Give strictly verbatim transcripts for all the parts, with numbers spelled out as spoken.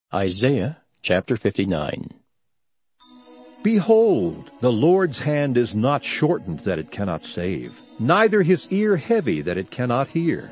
Isaiah chapter fifty-nine. Behold, the Lord's hand is not shortened that it cannot save, neither his ear heavy that it cannot hear.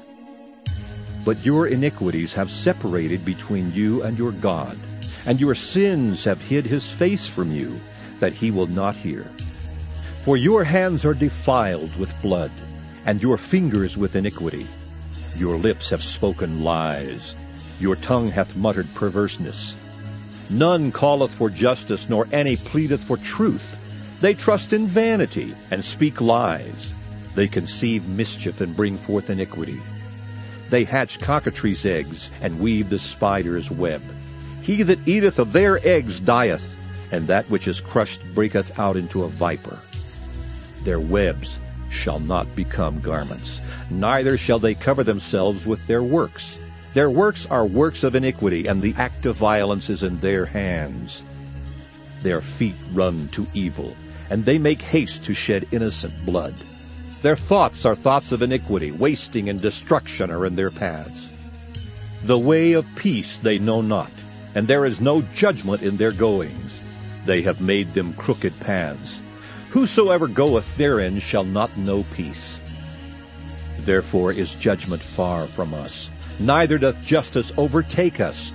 But your iniquities have separated between you and your God, and your sins have hid his face from you, that he will not hear. For your hands are defiled with blood, and your fingers with iniquity. Your lips have spoken lies. Your tongue hath muttered perverseness. None calleth for justice, nor any pleadeth for truth. They trust in vanity, and speak lies. They conceive mischief, and bring forth iniquity. They hatch cockatrice' eggs, and weave the spider's web. He that eateth of their eggs dieth, and that which is crushed breaketh out into a viper. Their webs shall not become garments, neither shall they cover themselves with their works. Their works are works of iniquity, and the act of violence is in their hands. Their feet run to evil, and they make haste to shed innocent blood. Their thoughts are thoughts of iniquity, wasting and destruction are in their paths. The way of peace they know not, and there is no judgment in their goings. They have made them crooked paths. Whosoever goeth therein shall not know peace. Therefore is judgment far from us, neither doth justice overtake us.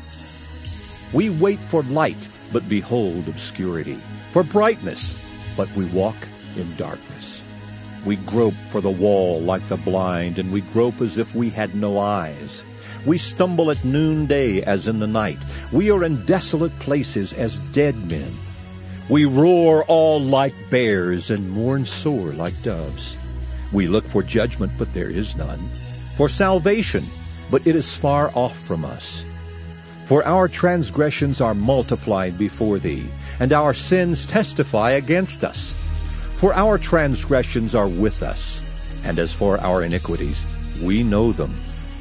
We wait for light, but behold obscurity, for brightness, but we walk in darkness. We grope for the wall like the blind, and we grope as if we had no eyes. We stumble at noonday as in the night. We are in desolate places as dead men. We roar all like bears, and mourn sore like doves. We look for judgment, but there is none, for salvation, but it is far off from us. For our transgressions are multiplied before thee, and our sins testify against us. For our transgressions are with us, and as for our iniquities, we know them.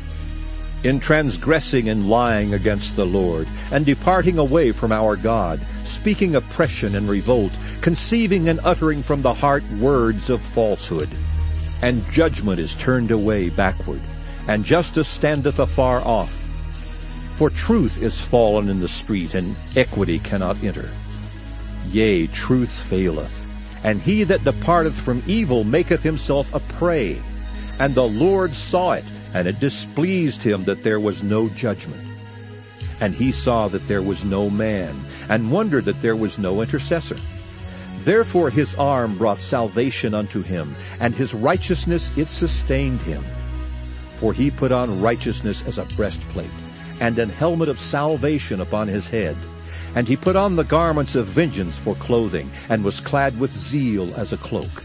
In transgressing and lying against the Lord, and departing away from our God, speaking oppression and revolt, conceiving and uttering from the heart words of falsehood. And judgment is turned away backward, and justice standeth afar off. For truth is fallen in the street, and equity cannot enter. Yea, truth faileth, and he that departeth from evil maketh himself a prey. And the Lord saw it, and it displeased him that there was no judgment. And he saw that there was no man, and wondered that there was no intercessor. Therefore his arm brought salvation unto him, and his righteousness it sustained him. For he put on righteousness as a breastplate, and an helmet of salvation upon his head. And he put on the garments of vengeance for clothing, and was clad with zeal as a cloak.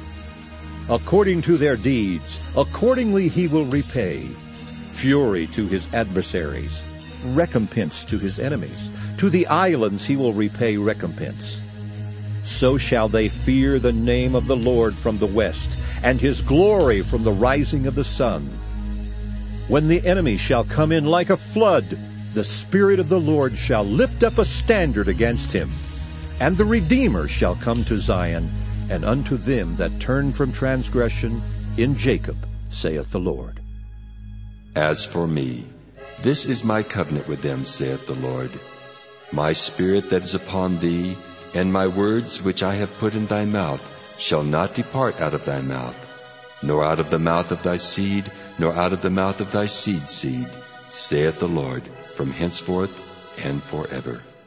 According to their deeds, accordingly he will repay. Fury to his adversaries, recompense to his enemies. To the islands he will repay recompense. So shall they fear the name of the Lord from the west, and his glory from the rising of the sun. When the enemy shall come in like a flood, the Spirit of the Lord shall lift up a standard against him. And the Redeemer shall come to Zion, and unto them that turn from transgression in Jacob, saith the Lord. As for me, this is my covenant with them, saith the Lord. My spirit that is upon thee, and my words which I have put in thy mouth, shall not depart out of thy mouth, nor out of the mouth of thy seed, nor out of the mouth of thy seed's seed, saith the Lord, from henceforth and forever.